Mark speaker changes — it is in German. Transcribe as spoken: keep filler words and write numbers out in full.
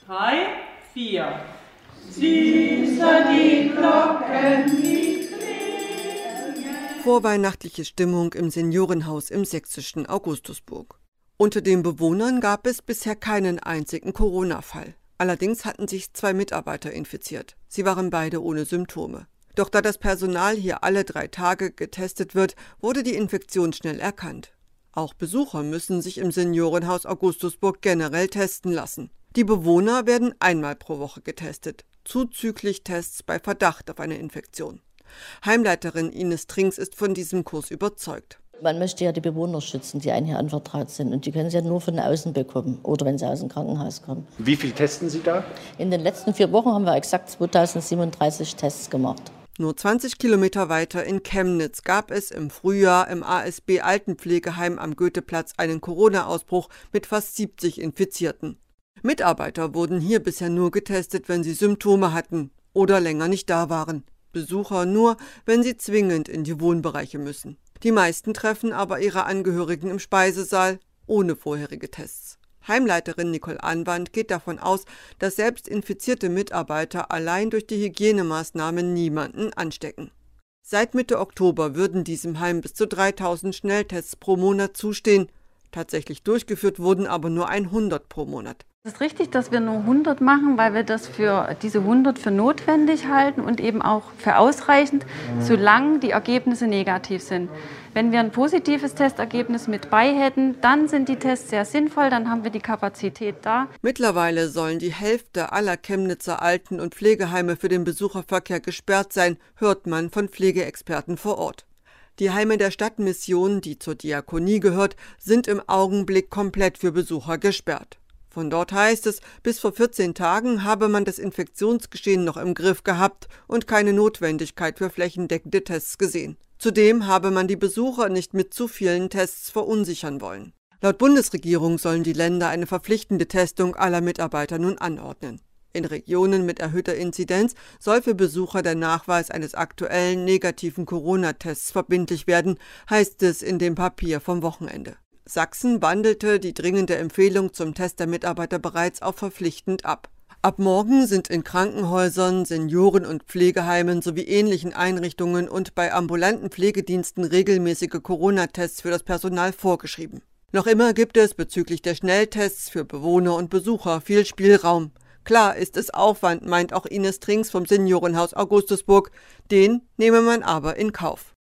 Speaker 1: Drei, vier.
Speaker 2: Süßer die Glocken, die klingen.
Speaker 3: Vorweihnachtliche Stimmung im Seniorenhaus im sächsischen Augustusburg. Unter den Bewohnern gab es bisher keinen einzigen Corona-Fall. Allerdings hatten sich zwei Mitarbeiter infiziert. Sie waren beide ohne Symptome. Doch da das Personal hier alle drei Tage getestet wird, wurde die Infektion schnell erkannt. Auch Besucher müssen sich im Seniorenhaus Augustusburg generell testen lassen. Die Bewohner werden einmal pro Woche getestet, zuzüglich Tests bei Verdacht auf eine Infektion. Heimleiterin Ines Trinks ist von diesem Kurs überzeugt.
Speaker 4: Man möchte ja die Bewohner schützen, die einem hier anvertraut sind. Und die können sie ja nur von außen bekommen oder wenn sie aus dem Krankenhaus kommen.
Speaker 5: Wie viel testen Sie da?
Speaker 4: In den letzten vier Wochen haben wir exakt zweitausendsiebenunddreißig Tests gemacht.
Speaker 3: Nur zwanzig Kilometer weiter in Chemnitz gab es im Frühjahr im A S B Altenpflegeheim am Goetheplatz einen Corona-Ausbruch mit fast siebzig Infizierten. Mitarbeiter wurden hier bisher nur getestet, wenn sie Symptome hatten oder länger nicht da waren. Besucher nur, wenn sie zwingend in die Wohnbereiche müssen. Die meisten treffen aber ihre Angehörigen im Speisesaal ohne vorherige Tests. Heimleiterin Nicole Anwand geht davon aus, dass selbst infizierte Mitarbeiter allein durch die Hygienemaßnahmen niemanden anstecken. Seit Mitte Oktober würden diesem Heim bis zu dreitausend Schnelltests pro Monat zustehen. Tatsächlich durchgeführt wurden aber nur hundert pro Monat.
Speaker 6: Es ist richtig, dass wir nur hundert machen, weil wir das für diese hundert für notwendig halten und eben auch für ausreichend, solange die Ergebnisse negativ sind. Wenn wir ein positives Testergebnis mit bei hätten, dann sind die Tests sehr sinnvoll, dann haben wir die Kapazität da.
Speaker 3: Mittlerweile sollen die Hälfte aller Chemnitzer Alten- und Pflegeheime für den Besucherverkehr gesperrt sein, hört man von Pflegeexperten vor Ort. Die Heime der Stadtmission, die zur Diakonie gehört, sind im Augenblick komplett für Besucher gesperrt. Von dort heißt es, bis vor vierzehn Tagen habe man das Infektionsgeschehen noch im Griff gehabt und keine Notwendigkeit für flächendeckende Tests gesehen. Zudem habe man die Besucher nicht mit zu vielen Tests verunsichern wollen. Laut Bundesregierung sollen die Länder eine verpflichtende Testung aller Mitarbeiter nun anordnen. In Regionen mit erhöhter Inzidenz soll für Besucher der Nachweis eines aktuellen negativen Corona-Tests verbindlich werden, heißt es in dem Papier vom Wochenende. Sachsen wandelte die dringende Empfehlung zum Test der Mitarbeiter bereits auf verpflichtend ab. Ab morgen sind in Krankenhäusern, Senioren- und Pflegeheimen sowie ähnlichen Einrichtungen und bei ambulanten Pflegediensten regelmäßige Corona-Tests für das Personal vorgeschrieben. Noch immer gibt es bezüglich der Schnelltests für Bewohner und Besucher viel Spielraum. Klar ist es Aufwand, meint auch Ines Trinks vom Seniorenhaus Augustusburg. Den nehme man aber in Kauf.